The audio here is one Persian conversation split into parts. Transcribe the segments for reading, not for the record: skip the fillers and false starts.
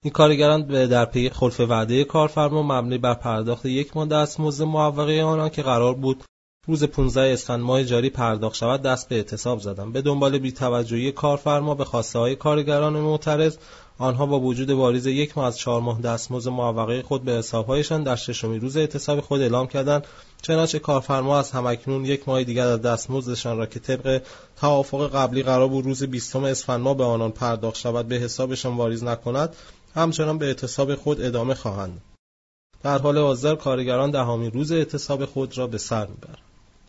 این کارگران در پی خلف وعده کارفرما مبنی بر پرداخت یک ماه دستمزد معوقه آنان که قرار بود روز 15 اسفند ماه جاری پرداخت شود دست به اعتصاب زدند. به دنبال بی‌توجهی کارفرما به خواسته‌های کارگران معترض، آنها با وجود واریز یک ماه از 4 ماه دستمزد معوقه خود به حساب‌هایشان در ششمین روز اعتصاب خود اعلام کردند. چنانچه کارفرما از همکنون یک ماه دیگر از دستمزدشان را که طبق توافق قبلی قرار بود روز 20 اسفند ماه به آنان پرداخت شود به حسابشان واریز نکند، همچنان به اعتصاب خود ادامه خواهند. در حال حاضر کارگران 10مین روز اعتصاب خود را به سر می‌برند.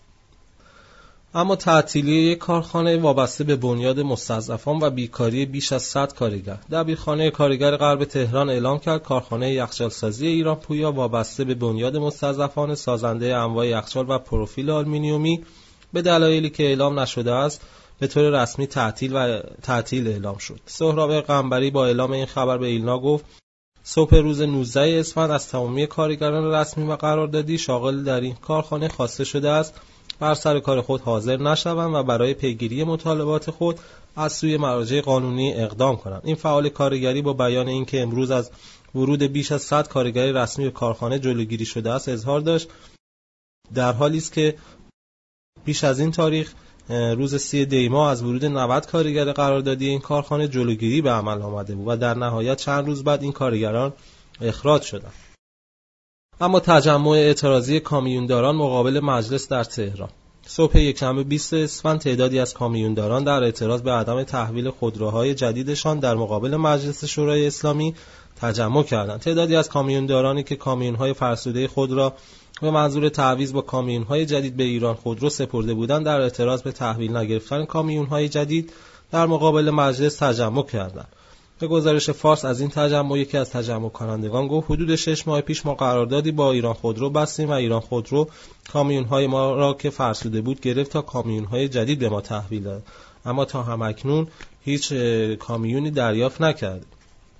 اما تعطیلی یک کارخانه وابسته به بنیاد مستضعفان و بیکاری بیش از 100 کارگر. دبیرخانه کارگر غرب تهران اعلام کرد کارخانه یخچالسازی ایران پویا وابسته به بنیاد مستضعفان سازنده انواع یخچال و پروفیل آلومینیومی به دلایلی که اعلام نشده است به طور رسمی تعطیل اعلام شد. سهراب قنبری با اعلام این خبر به ایلنا گفت صبح روز 19 اسفند از تمامی کارگران رسمی و قراردادی شاغل در این کارخانه خواسته شده است بر سر کار خود حاضر نشوند و برای پیگیری مطالبات خود از سوی مراجع قانونی اقدام کنند. این فعال کارگری با بیان اینکه امروز از ورود بیش از 100 کارگر رسمی به کارخانه جلوگیری شده است اظهار داشت در حالی است که بیش از این تاریخ روز 30 دی ماه از ورود 90 کارگر قراردادی این کارخانه جلوگیری به عمل آمده بود و در نهایت چند روز بعد این کارگران اخراج شدند. اما تجمع اعتراضی کامیونداران مقابل مجلس در تهران. صبح یکشنبه 20 اسفند تعدادی از کامیونداران در اعتراض به عدم تحویل خودروهای جدیدشان در مقابل مجلس شورای اسلامی تجمع کردند. تعدادی از کامیوندارانی که کامیون‌های فرسوده خود را به منظور تعویض با کامیون‌های جدید به ایران خودرو سپرده بودند در اعتراض به تحویل نگرفتن کامیون‌های جدید در مقابل مجلس تجمع کردند. به گزارش فارس از این تجمع یکی از تجمع کنندگان گفت حدود 6 ماه پیش ما قراردادی با ایران خودرو بستیم و ایران خودرو کامیون‌های ما را که فرسوده بود گرفت تا کامیون‌های جدید به ما تحویل دهد، اما تا همکنون هیچ کامیونی دریافت نکردیم.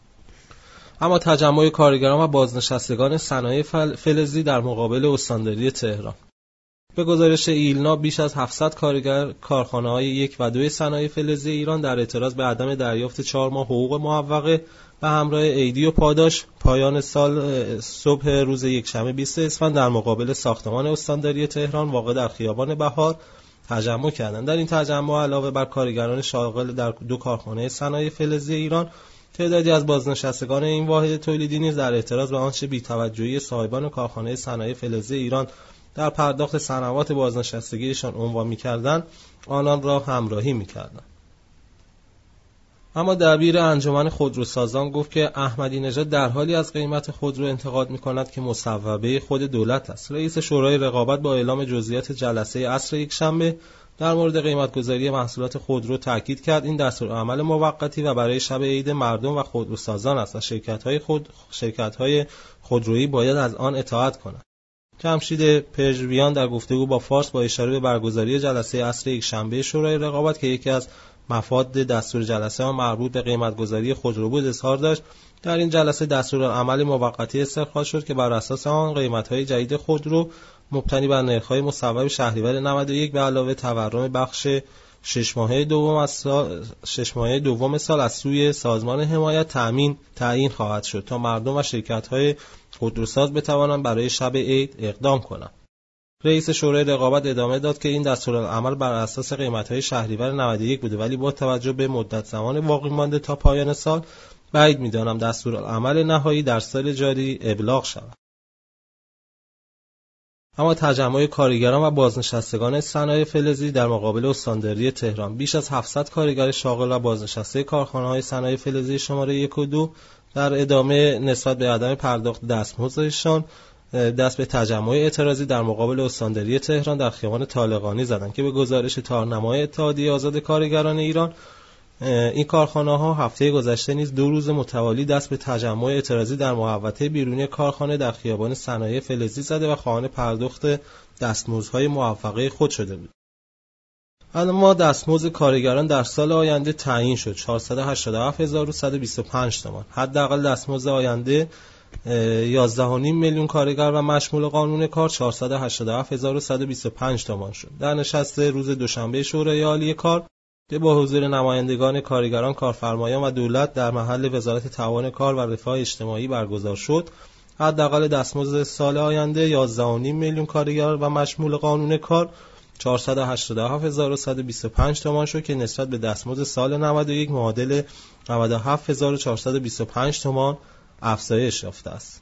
اما تجمع کارگران و بازنشستگان صنایع فلزی در مقابل استانداری تهران. به گزارش ایلنا بیش از 700 کارگر کارخانه‌های 1 و 2 صنایع فلزی ایران در اعتراض به عدم دریافت 4 ماه حقوق معوقه و همراه عیدی و پاداش پایان سال صبح روز یکشنبه 20 اسفند در مقابل ساختمان استانداری تهران واقع در خیابان بهار تجمع کردند. در این تجمع علاوه بر کارگران شاغل در 2 کارخانه صنایع فلزی ایران، تعدادی از بازنشستگان این واحد تولیدی نیز در اعتراض به آنچه بی‌توجهی صاحبان کارخانه صنایع فلزی ایران در پرداخت سنوات بازنشستگیشان عنوان می‌کردند، آنان را همراهی می‌کردند. اما دبیر انجمن خودروسازان گفت که احمدی نژاد در حالی از قیمت خودرو انتقاد می‌کند که مصوبه خود دولت است. رئیس شورای رقابت با اعلام جزئیات جلسه عصر یکشنبه در مورد قیمت‌گذاری محصولات خودرو تاکید کرد این دستورالعمل موقتی و برای شب عید مردم و خودروسازان است و شرکت‌های خودرویی باید از آن اطاعت کنند. جمشید پژویان در گفتگو با فارس با اشاره به برگزاری جلسه عصر یکشنبه شورای رقابت که یکی از مفاد دستور جلسه ها مربوط به قیمت‌گذاری خودرو بود اظهار داشت در این جلسه دستورالعمل موقتی استخراج شد که بر اساس آن قیمت‌های جدید خودرو مبتنی بر نرخ‌های مصوب شهریور 91 به علاوه تورم بخش 6 ماهه دوم سال از سوی سازمان حمایت تعیین خواهد شد تا مردم و شرکت‌های خودروساز بتوانند برای شب عید اقدام کنند. رئیس شورای رقابت ادامه داد که این دستورالعمل بر اساس قیمت‌های شهریور 91 بوده ولی با توجه به مدت زمان باقی مانده تا پایان سال بعید می‌دانم دستورالعمل نهایی در سال جاری ابلاغ شود. اما تجمع کارگران و بازنشستگان صنایع فلزی در مقابل استانداری تهران. بیش از 700 کارگر شاغل و بازنشسته کارخانه‌های صنایع فلزی شماره 1 و 2 در ادامه نسبت به عدم پرداخت دستمزدشان دست به تجمع اعتراضی در مقابل استانداری تهران در خیابان طالقانی زدند که به گزارش تارنمای اتحادیه آزاد کارگران ایران این کارخانه‌ها هفته گذشته نیز 2 روز متوالی دست به تجمع اعتراضی در محوطه بیرونی کارخانه در خیابان صنایع فلزی زده و خواهان پرداخت دستمزدهای موفقه خود شده بود. اما دستمزد کارگران در سال آینده تعیین شد 487125 تومان. حداقل دستمزد آینده 11.5 میلیون کارگر و مشمول قانون کار 487125 تومان شد. در نشست روز دوشنبه شورای عالی کار که با حضور نمایندگان کارگران، کارفرمایان و دولت در محل وزارت تعاون کار و رفاه اجتماعی برگزار شد. حداقل دستمزد سال آینده 11.5 میلیون کارگر و مشمول قانون کار 487,125 تومان شد که نسبت به دستمزد سال 91 معادل 97,425 تومان افزایش یافته است.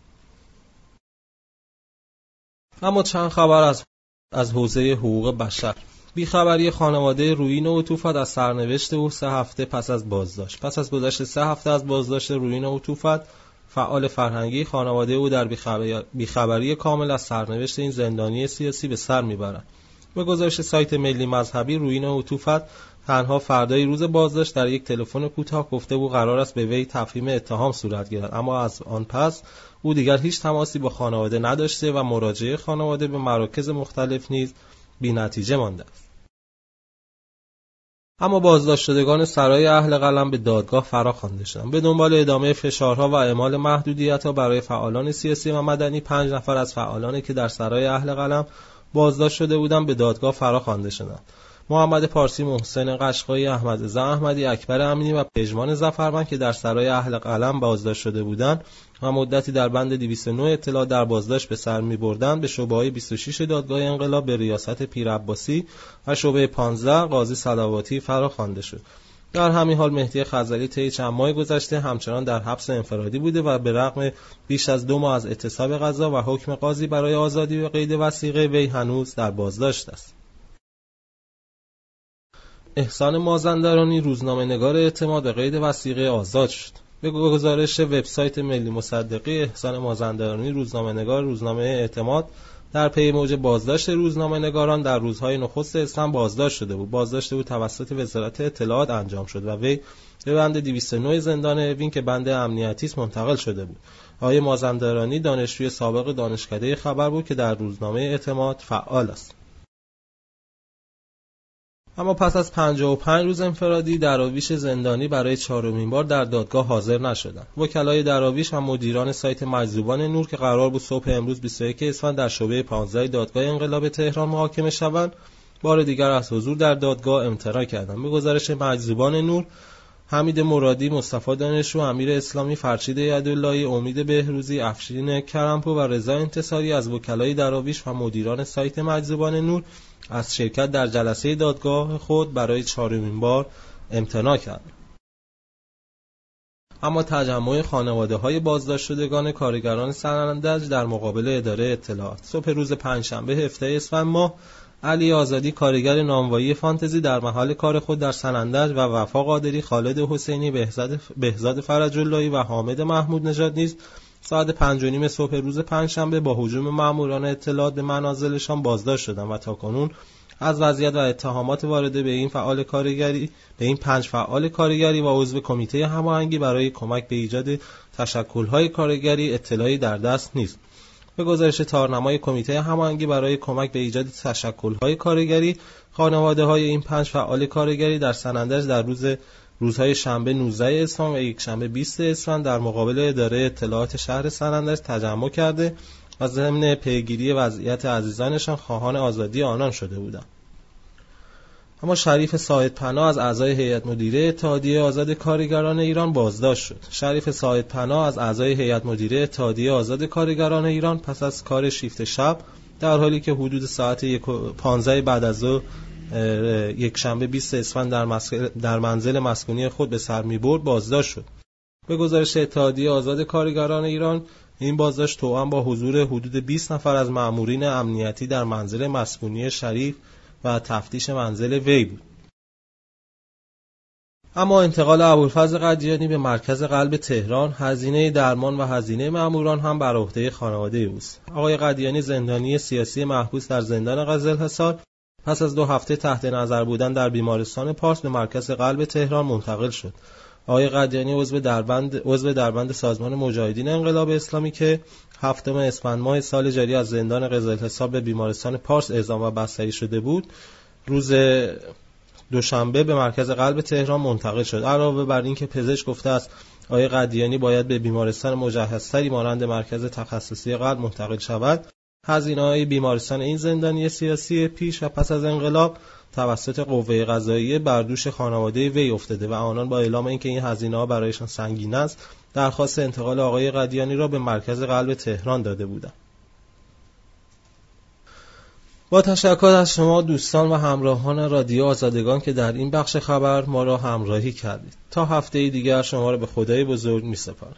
اما چند خبر از حوزه حقوق بشر. بیخبری خانواده رویین عطوفت از سرنوشت او 3 هفته پس از بازداشت. پس از گذشت 3 هفته از بازداشت رویین عطوفت، فعال فرهنگی، خانواده او در بیخبری کامل از سرنوشت این زندانی سیاسی به سر میبرند. به گزارش سایت ملی مذهبی، رویین عطوفت تنها فردای روز بازداشت در یک تلفن کوتاه گفته بود قرار است به وی تفهیم اتهام صورت گیرد، اما از آن پس او دیگر هیچ تماسی با خانواده نداشته و مراجعه خانواده به مراکز مختلف نیز بی‌نتیجه مانده است. اما بازداشت شدگان سرای اهل قلم به دادگاه فراخوانده شدند. به دنبال ادامه فشارها و اعمال محدودیت‌ها برای فعالان سیاسی و مدنی، 5 نفر از فعالانی که در سرای اهل قلم بازداشت شده بودند به دادگاه فراخوانده شدند. محمد پارسی، محسن قشقایی، احمد رضا احمدی، اکبر امینی و پژمان ظفرمند که در سرای اهل قلم بازداشت شده بودند و مدتی در بند 209 اطلاع در بازداشت به سر می‌بردند، به شعبه‌های 26 دادگاه انقلاب به ریاست پیر عباسی و شعبه 15 قاضی صلواتی فراخوانده شد. در همین حال مهدی خزعلی طی چند ماه گذشته همچنان در حبس انفرادی بوده و به رغم بیش از 2 ماه از اعتصاب قضا و حکم قاضی برای آزادی به قید وثیقه، وی هنوز در بازداشت است. احسان مازندرانی، روزنامه‌نگار اعتماد، به قید وثیقه آزاد شد. به گزارش وبسایت ملی مصدقی، احسان مازندرانی، روزنامه‌نگار روزنامه اعتماد، در پی موج بازداشت روزنامه‌نگاران در روزهای نخست اسفند بازداشت شده بود. بازداشت او توسط وزارت اطلاعات انجام شد و وی به بند 209 زندان اوین که بند امنیتی است منتقل شده بود. آقای مازندرانی دانشجوی سابق دانشکده خبر بود که در روزنامه اعتماد فعال است. اما پس از 55 روز انفرادی، دراویش زندانی برای 4مین بار در دادگاه حاضر نشدند. وکلای دراویش و مدیران سایت مجذوبان نور که قرار بود صبح امروز 21 اسفند در شعبه 15 دادگاه انقلاب تهران محاکمه شوند، بار دیگر از حضور در دادگاه امتناع کردند. به گزارش مجذوبان نور، حمید مرادی، مصطفی دانشجو، امیر اسلامی، فرشید یداللهی، امید بهروزی، افشین کرمپور و رضا انتصاری از وکلای دراویش و مدیران سایت مجذوبان نور از شرکت در جلسه دادگاه خود برای 4مین بار امتناع کردند. اما تجمع خانواده‌های بازداشت شدگان کارگران سنندج در مقابل اداره اطلاعات. صبح روز پنجشنبه 17 اسفند ماه، علی آزادی، کارگر نانوایی فانتزی، در محل کار خود در سنندج و وفا قادری، خالد حسینی، بهزاد فرج اللهی و حامد محمود نژاد نیز ساعت 5:30 صبح روز پنجشنبه با هجوم ماموران اطلاعات به منازلشان بازداشت شدند و تاکنون از وضعیت و اتهامات وارده به این 5 فعال کارگری و عضو کمیته هماهنگی برای کمک به ایجاد تشکل‌های کارگری اطلاعی در دست نیست. به گزارش تارنمای کمیته هماهنگی برای کمک به ایجاد تشکل‌های کارگری، خانواده‌های این 5 فعال کارگری در سنندج در روزهای شنبه 19 اسفند و یکشنبه 20 اسفند در مقابل اداره اطلاعات شهر سنندج تجمع کرده و ضمن پیگیری وضعیت عزیزانشان خواهان آزادی آنان شده بودند. اما شریف ساعدپناه از اعضای هیئت مدیره اتحادیه آزاد کارگران ایران بازداشت شد. شریف ساعدپناه از اعضای هیئت مدیره اتحادیه آزاد کارگران ایران پس از کار شیفت شب در حالی که حدود ساعت 15 بعد از ظهر یکشنبه 20 اسفند در منزل مسکونی خود به سر می‌برد بازداشت شد. به گزارش اتحادیه آزاد کارگران ایران، این بازداشت توأم با حضور حدود 20 نفر از مامورین امنیتی در منزل مسکونی شریف و تفتیش منزل وی بود. اما انتقال ابوالفضل قدیانی به مرکز قلب تهران، هزینه درمان و هزینه ماموران هم بر عهده خانواده اوست. آقای قدیانی، زندانی سیاسی محبوس در زندان قزلحصار، پس از 2 هفته تحت نظر بودن در بیمارستان پارس به مرکز قلب تهران منتقل شد. آقای قدیانی عضو دربند سازمان مجاهدین انقلاب اسلامی که 7 اسفند ماه سال جاری از زندان قزلحصار به بیمارستان پارس اعزام و بستری شده بود، روز دوشنبه به مرکز قلب تهران منتقل شد. علاوه بر این که پزشک گفته است آقای قدیانی باید به بیمارستان مجهزتری مانند مرکز تخصصی قلب منتقل شود، هزینه‌های بیمارستان این زندانی سیاسی پیش و پس از انقلاب توسط قوه قضاییه بر دوش خانواده وی افتاده و آنان با اعلام اینکه این هزینه‌ها برایشان سنگین است، درخواست انتقال آقای قدیانی را به مرکز قلب تهران داده بودند. با تشکر از شما دوستان و همراهان رادیو آزادگان که در این بخش خبر ما را همراهی کردید. تا هفته دیگر شما را به خدای بزرگ می‌سپارم.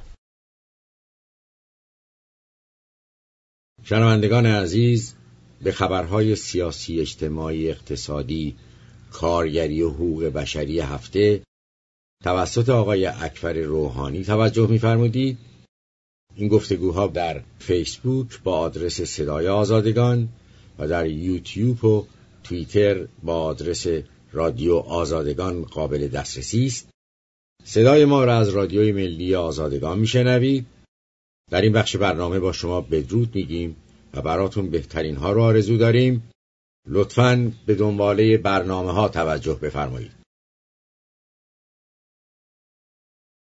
شنوندگان عزیز، به خبرهای سیاسی، اجتماعی، اقتصادی، کارگری و حقوق بشری هفته توسط آقای اکبر روحانی توجه می‌فرمودید. این گفتگوها در فیسبوک با آدرس صدای آزادگان و در یوتیوب و توییتر با آدرس رادیو آزادگان قابل دسترسی است. صدای ما را از رادیوی ملی آزادگان میشنوید. در این بخش برنامه با شما بدرود میگیم و براتون بهترین ها رو آرزو داریم. لطفاً به دنباله برنامه ها توجه بفرمایید.